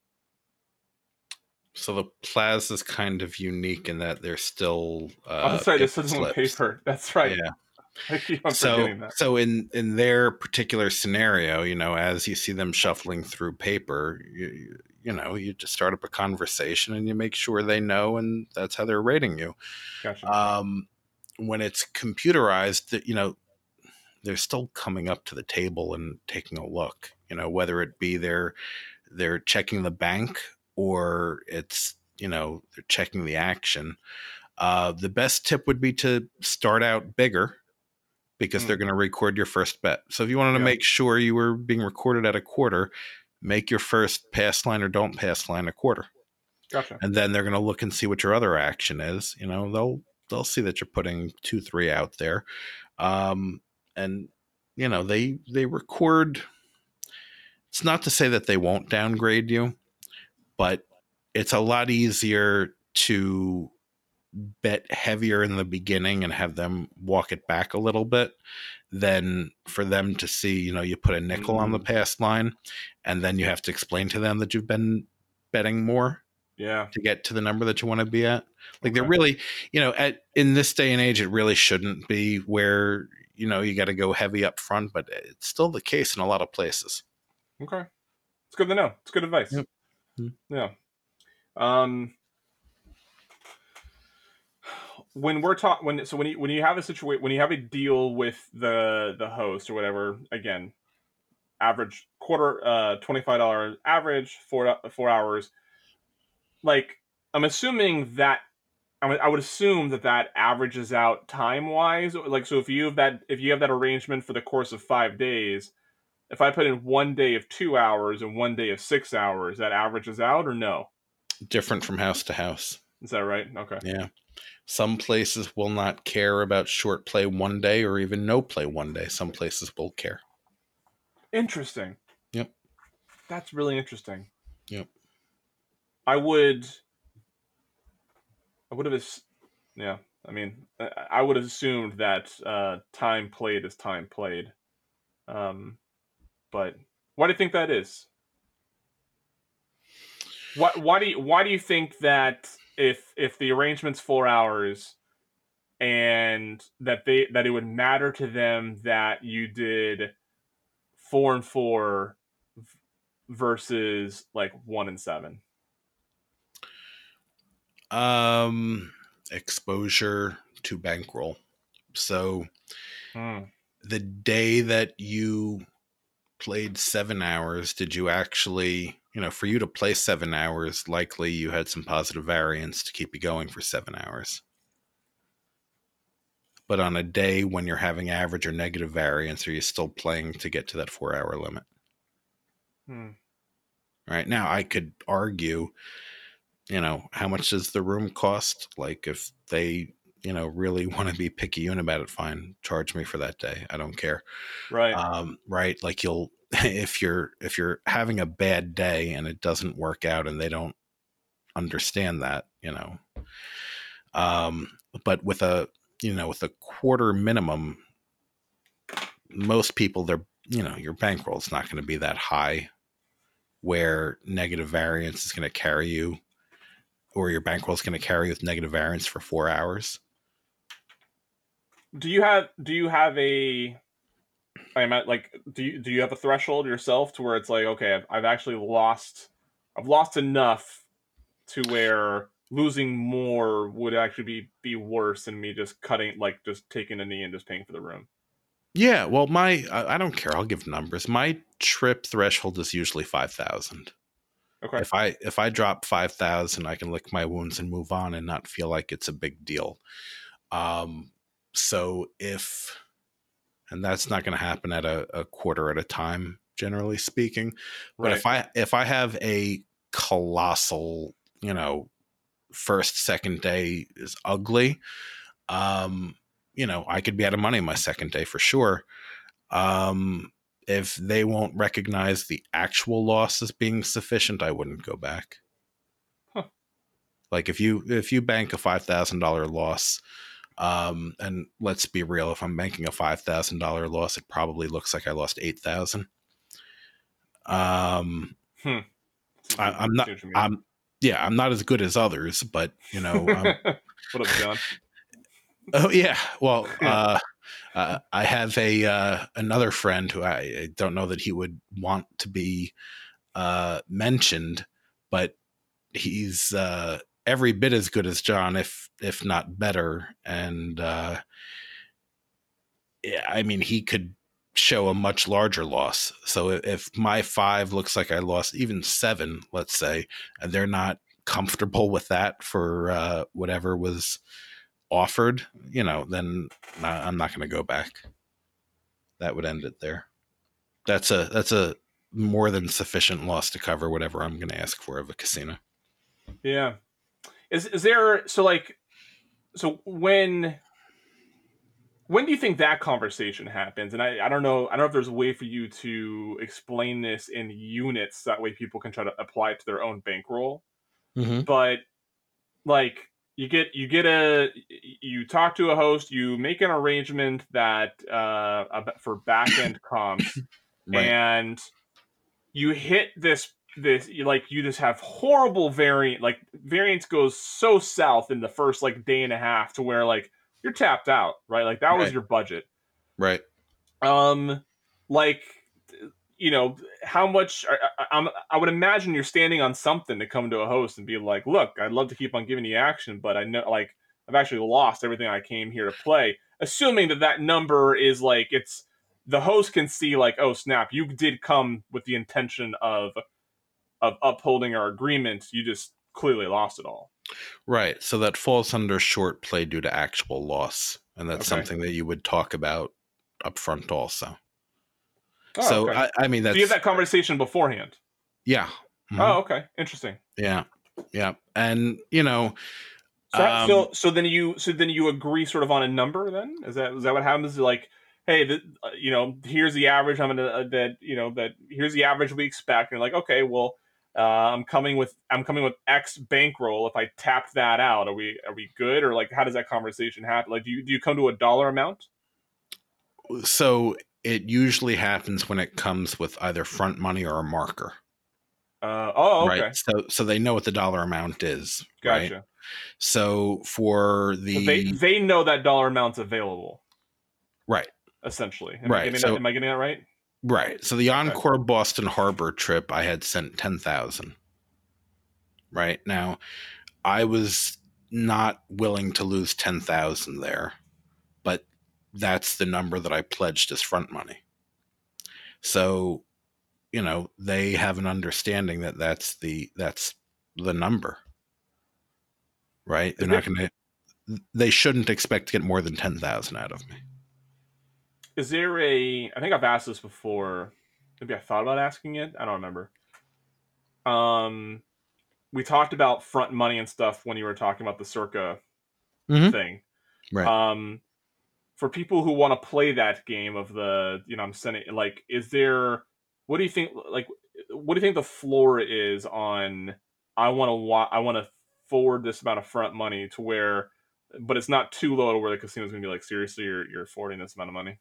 So the plaza is kind of unique in that they're still I'm sorry, this paper isn't on slips. paper. That's right. Yeah. I keep on forgetting that. So in their particular scenario, as you see them shuffling through paper, you just start up a conversation and you make sure they know, and that's how they're rating you. Gotcha. When it's computerized, they're still coming up to the table and taking a look. Whether it be they're checking the bank or it's they're checking the action. The best tip would be to start out bigger, because they're going to record your first bet. So if you wanted to make sure you were being recorded at a quarter, make your first pass line or don't pass line a quarter. Gotcha. And then they're going to look and see what your other action is. They'll see that you're putting 2-3 out there. And they record. It's not to say that they won't downgrade you, but it's a lot easier to bet heavier in the beginning and have them walk it back a little bit than for them to see, you put a nickel on the pass line and then you have to explain to them that you've been betting more to get to the number that you want to be at. Like they're really, in this day and age, it really shouldn't be where, you got to go heavy up front, but it's still the case in a lot of places. Okay. It's good to know. It's good advice. Yep. Yeah. When you have a situation, when you have a deal with the host or whatever, again, average quarter, $25 average, 4 hours. Like, I'm assuming that I would assume that averages out time wise. Like, so if you have that arrangement for the course of 5 days, if I put in 1 day of 2 hours and 1 day of 6 hours, that averages out or no? Different from house to house. Is that right? Okay. Yeah. Some places will not care about short play 1 day or even no play 1 day. Some places will care. Interesting. Yep. That's really interesting. Yep. I would have, yeah. I mean, I would have assumed that time played is time played. But why do you think that is? Why do you think that if the arrangement's 4 hours and that it would matter to them that you did 4 and 4 versus like 1 and 7? Exposure to bankroll. So the day that you played 7 hours, did you actually, for you to play 7 hours, likely you had some positive variance to keep you going for 7 hours. But on a day when you're having average or negative variance, are you still playing to get to that 4-hour limit? Right now, I could argue, how much does the room cost? Like if they, really want to be picky about it, fine, charge me for that day. I don't care. Right. Right. Like if you're having a bad day and it doesn't work out and they don't understand that, but with a quarter minimum, most people, your bankroll's not going to be that high where negative variance is going to carry you, or your bankroll is going to carry with negative variance for 4 hours. Do you have a? Do you have a threshold yourself to where it's like, okay, I've actually lost enough to where losing more would actually be worse than me just cutting, like just taking a knee and just paying for the room? Yeah, well, I don't care. I'll give numbers. My trip threshold is usually 5,000. Okay. If I drop 5,000, I can lick my wounds and move on and not feel like it's a big deal. Um, so if and that's not going to happen at a quarter at a time, generally speaking. But Right. if I have a colossal, first second day is ugly, um, I could be out of money my second day for sure. If they won't recognize the actual loss as being sufficient, I wouldn't go back. Huh. Like if you bank a $5,000 loss, and let's be real, if I'm banking a $5,000 loss, it probably looks like I lost 8,000. Hmm. I'm See not. what you mean. I'm not as good as others, but What up, John? Oh yeah. Well, Yeah. I have another friend who I don't know that he would want to be mentioned, but he's every bit as good as John, if not better. And yeah, I mean, he could show a much larger loss. So if my 5 looks like I lost even 7, let's say, and they're not comfortable with that for whatever was offered, then I'm not going to go back. That would end it there. That's a more than sufficient loss to cover whatever I'm going to ask for of a casino. Yeah. Is there so when do you think that conversation happens? And I don't know if there's a way for you to explain this in units that way people can try to apply it to their own bankroll. Mm-hmm. But like you talk to a host, you make an arrangement that for back end comps, Right. and you hit you just have horrible variance goes so south in the first day and a half to where you're tapped out, right? Like that was Right. your budget. Right. um like how much I would imagine you're standing on something to come to a host and be like, look, I'd love to keep on giving you action, but I know I've actually lost everything I came here to play, assuming that number is it's the host can see oh snap, you did come with the intention of upholding our agreement, you just clearly lost it all. Right. So that falls under short play due to actual loss, and that's Okay. something that you would talk about up front also. Oh, So okay. I mean So you have that's that conversation beforehand. yeah. Mm-hmm. Oh, okay, interesting. Yeah. Yeah. And So then you agree sort of on a number. Then is that what happens? Like, hey, here's the average. I'm gonna that here's the average we expect. And you're like, okay, well, I'm coming with X bankroll. If I tap that out, are we good, or how does that conversation happen? Like, do you come to a dollar amount? So it usually happens when it comes with either front money or a marker. Oh, Right. okay, So they know what the dollar amount is. Right. gotcha. So for So the they know that dollar amount's available. right. Essentially, Right. So am I getting that right? right. So the Okay. Encore Boston Harbor trip, I had sent 10,000. Right now, I was not willing to lose 10,000 there, but that's the number that I pledged as front money. So, they have an understanding that that's the number, right? They shouldn't expect to get more than 10,000 out of me. Is there I think I've asked this before. Maybe I thought about asking it. I don't remember. We talked about front money and stuff when you were talking about the Circa Mm-hmm. thing. Right. For people who want to play that game of I'm sending, is there, what do you think, what do you think the floor is on, I want to forward this amount of front money to where, but it's not too low to where the casino's going to be like, seriously, you're forwarding this amount of money?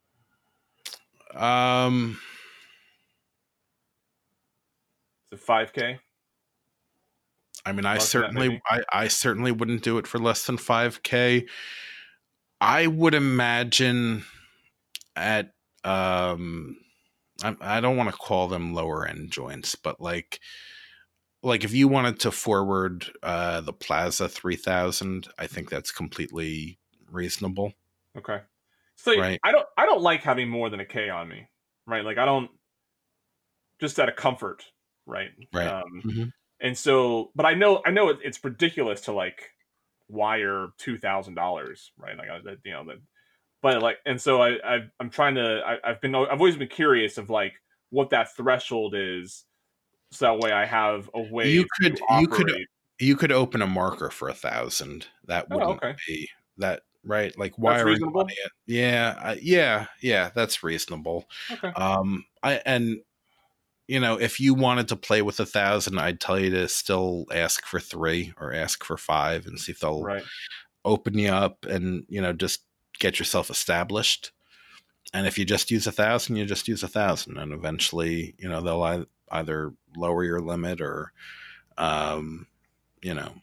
Is it 5K? I mean, I certainly wouldn't do it for less than 5K. I would imagine at I don't want to call them lower end joints, but like if you wanted to forward the Plaza 3000, I think that's completely reasonable. Okay. So Right. I don't like having more than a K on me, right? Like I don't, just out of comfort, right? Right. Um, Hmm. and so, but I know it's ridiculous to like wire $2,000, right? Like you know, but like, and so I'm trying to, I've always been curious of like what that threshold is, so that way I have a way You to could operate. you could open a marker for 1,000. That Oh, wouldn't okay, be that right. Like that's wiring money. reasonable. Yeah, yeah. That's reasonable. Okay, I and you know, if you wanted to play with 1,000, I'd tell you to still ask for 3 or ask for 5 and see if they'll right. open you up and, you know, just get yourself established. And if you just use 1,000, you just use 1,000, and eventually, you know, they'll either lower your limit or, um, you know,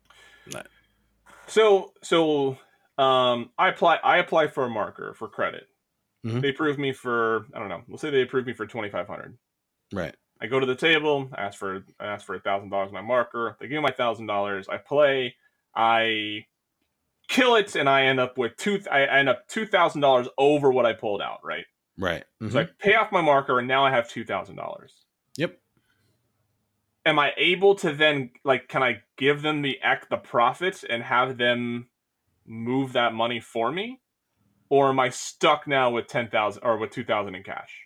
So I apply for a marker for credit. mm-hmm. They approve me for, I don't know. Let's say they approve me for 2,500. Right, I go to the table. I ask for $1,000 my marker. They give me my $1,000. I play. I kill it, and I end up with I end up $2,000 over what I pulled out. Right. right. So Mm-hmm. I pay off my marker, and now I have $2,000. Yep. Am I able to then like? Can I give them the profit and have them move that money for me, or am I stuck now with 10,000 or with 2,000 in cash?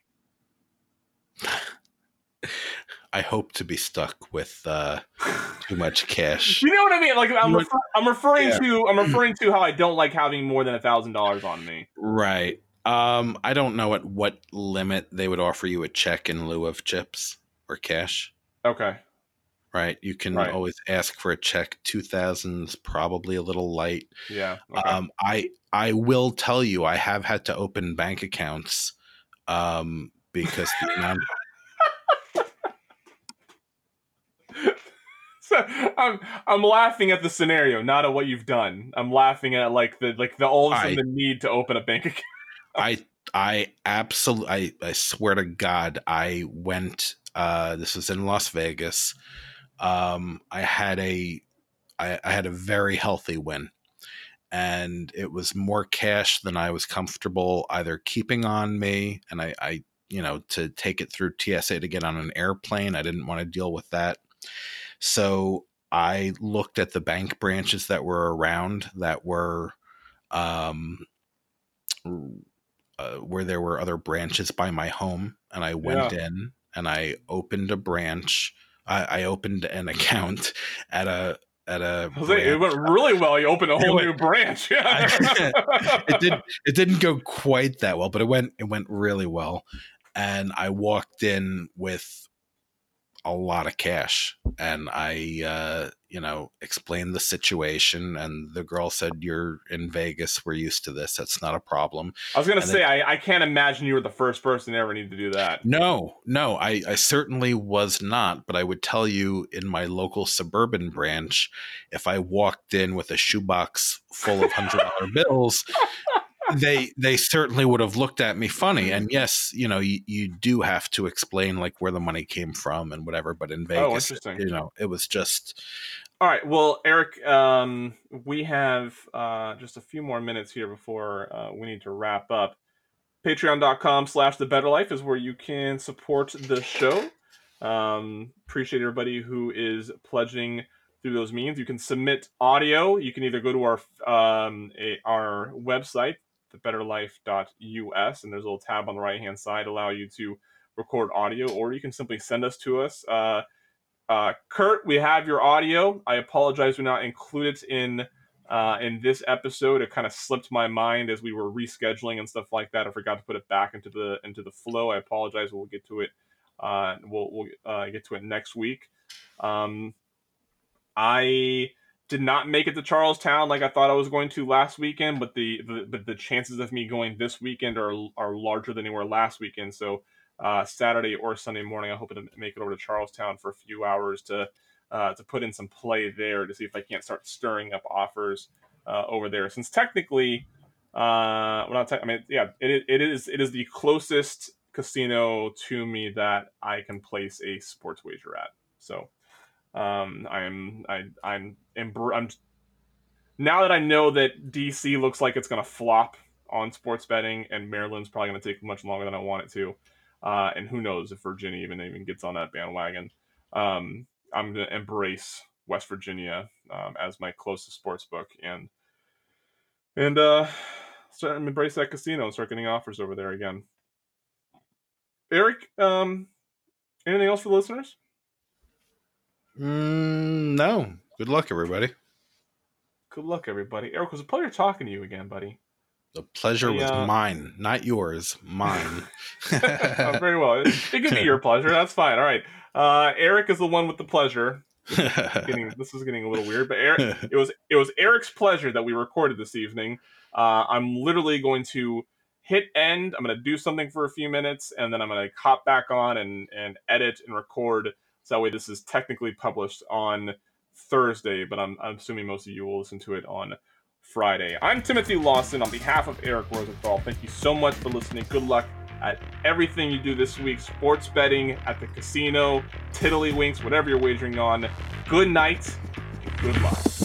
I hope to be stuck with too much cash. You know what I mean? Like Yeah. I'm referring to how I don't like having more than $1,000 on me. Right. I don't know at what limit they would offer you a check in lieu of chips or cash. Okay. Right. You can Right. always ask for a check. 2,000's probably a little light. Yeah. Okay. I will tell you, I have had to open bank accounts because the amount. So I'm laughing at the scenario, not at what you've done. I'm laughing at like the all of a sudden I the need to open a bank account. I absolutely I swear to God I went. This was in Las Vegas. I had I had a very healthy win, and it was more cash than I was comfortable either keeping on me, and I you know, to take it through TSA to get on an airplane. I didn't want to deal with that. So I looked at the bank branches that were around that were um, where there were other branches by my home, and I went Yeah. in and I opened a branch. I opened an account at a I was like, it branch. went really well. You opened a whole It new branch. Yeah. it didn't go quite that well, but it went really well. And I walked in with a lot of cash, and I you know, explained the situation, and the girl said, "You're in Vegas, we're used to this, that's not a problem." I was gonna And then say I can't imagine you were the first person to ever need to do that. no, I certainly was not, but I would tell you, in my local suburban branch, if I walked in with a shoebox full of $100 bills, they certainly would have looked at me funny. And yes, you know, you do have to explain like where the money came from and whatever, but in Oh, Vegas, interesting. you know, it was just All right. Well, Eric, we have just a few more minutes here before we need to wrap up. Patreon.com/The Better Life is where you can support the show. Appreciate everybody who is pledging through those means. You can submit audio. You can either go to our website, thebetterlife.us, and there's a little tab on the right hand side allow you to record audio, or you can simply send us to us. Kurt, we have your audio. I apologize we not include it in this episode. It kind of slipped my mind as we were rescheduling and stuff like that. I forgot to put it back into the flow. I apologize. We'll get to it. We'll get to it next week. I did not make it to Charlestown like I thought I was going to last weekend, but the chances of me going this weekend are larger than they were last weekend. So Saturday or Sunday morning, I hope to make it over to Charlestown for a few hours to put in some play there to see if I can't start stirring up offers over there. Since technically, it is the closest casino to me that I can place a sports wager at. So I'm now that I know that DC looks like it's gonna flop on sports betting, and Maryland's probably going to take much longer than I want it to. And who knows if Virginia even gets on that bandwagon. I'm going to embrace West Virginia as my closest sports book, and start embrace that casino and start getting offers over there again. Eric, anything else for the listeners? No. Good luck, everybody. Good luck, everybody. Eric, it was a pleasure talking to you again, buddy. The pleasure was mine, not yours. Mine. Very well. It could be your pleasure. That's fine. All right. Eric is the one with the pleasure. This is getting a little weird, but Eric, it was Eric's pleasure that we recorded this evening. I'm literally going to hit end. I'm going to do something for a few minutes, and then I'm going to hop back on and edit and record. So that way this is technically published on Thursday, but I'm assuming most of you will listen to it on Friday. I'm Timothy Lawson on behalf of Eric Rosenthal. Thank you so much for listening. Good luck at everything you do this week. Sports betting, at the casino, tiddlywinks, whatever you're wagering on. Good night and good luck.